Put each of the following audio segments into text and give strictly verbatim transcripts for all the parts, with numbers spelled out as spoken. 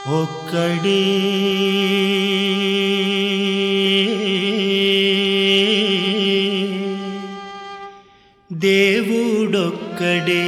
ఒక్కడే దేవుడొక్కడే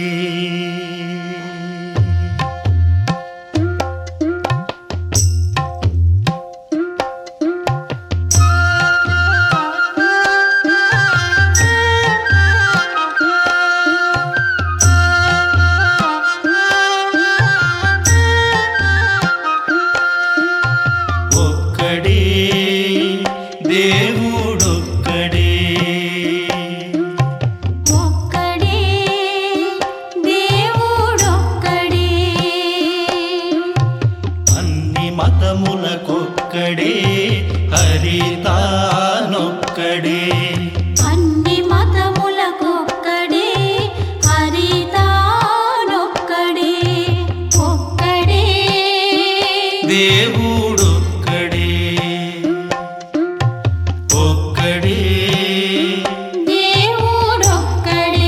దేవుడొక్కడే ఒక్కడే దేవుడొక్కడే అన్ని మతములకొక్కడే హరితానొక్కడే అన్ని మతములకొక్కడే హరితానొక్కడే ఒక్కడే దేవుడొక్కడే ఒక్కడే దేవుడొక్కడే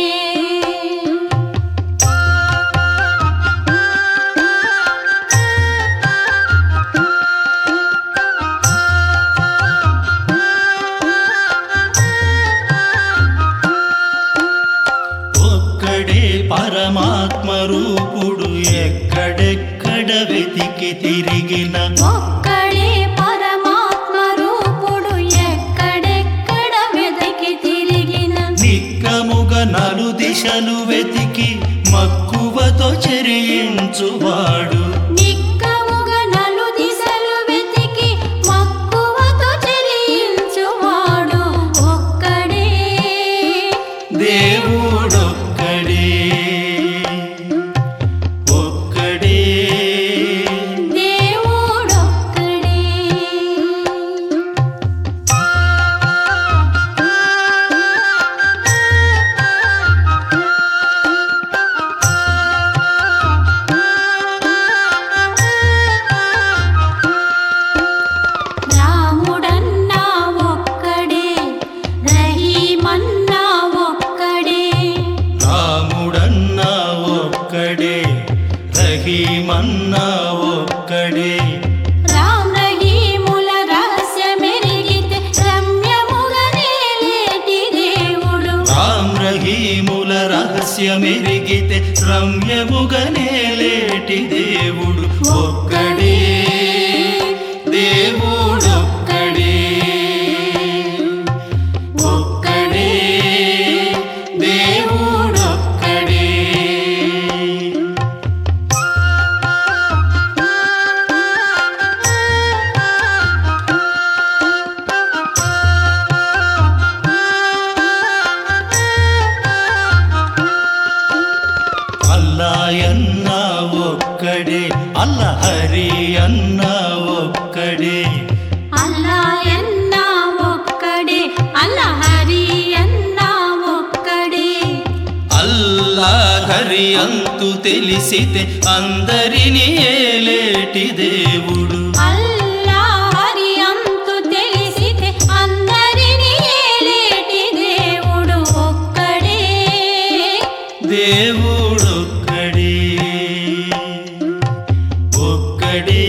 ఒక్కడే పరమాత్మ రూపుడు ఎక్కడెక్కడ వెతికి తిరిగిన ఒక్కడే పరమాత్మ రూపుడు ఎక్కడెక్కడ వెతికి తిరిగిన నిక్కముగా నలు దిశలు వెతికి మక్కువతో చెరించువాడు నిక్కముగా నలు దిశలు వెతికి మక్కువతో చెరించువాడు ఒక్కడే దేవుడొక్కడే ఒక్కడే దేవుడొక్కడే రాముడన్నా ఒక్కడే రహీమన్నా ఒక్కడే రాముడన్నా ఒక్కడే రహీమన్నా ఒక్కడే రామ్ రహీముల రహస్యమెరిగితే రమ్యముగా నేలేటి దేవుడు రామ్ రహీముల రహస్యమెరిగితే రమ్యముగా నేలేటి దేవుడు ఒక్కడే దేవుడొక్కడే ఒక్కడే దేవుడొక్కడే అల్లాయన్నా ఒక్కడే అల్ల హరి అన్నా ఒక్కడే అల్లాయన్నా ఒక్కడే అల్లహరి అన్నా ఒక్కడే అల్లా హరి అంతు తెలిసితే అందరినీ ఏలేటి దేవుడు అల్లాహరి అంతు తెలిసితే అందరినీ ఏలేటి దేవుడు ఒక్కడే దేవుడొక్కడే ఒక్కడే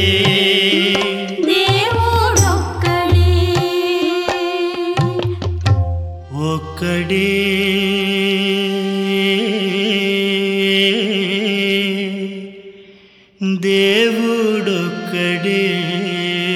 దేవుడొక్కడే ఒక్కడే దేవుడొక్కడే